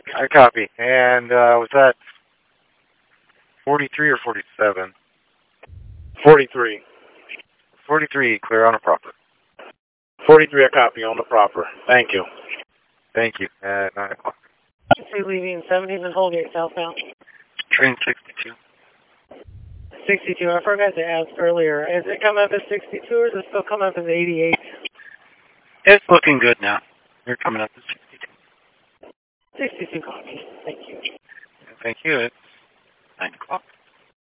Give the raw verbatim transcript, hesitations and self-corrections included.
I copy. And uh, was that forty-three or forty-seven? forty-three. forty-three, clear on a proper. forty-three, I copy on the proper. Thank you. Thank you. At nine o'clock. Leaving seventeen and holding southbound. Train sixty-two. sixty-two, I forgot to ask earlier. Is it come up as sixty-two or is it still come up as eighty-eight? It's looking good now. You're coming up as sixty-two. sixty-two copy. Thank you. Thank you. It's nine o'clock.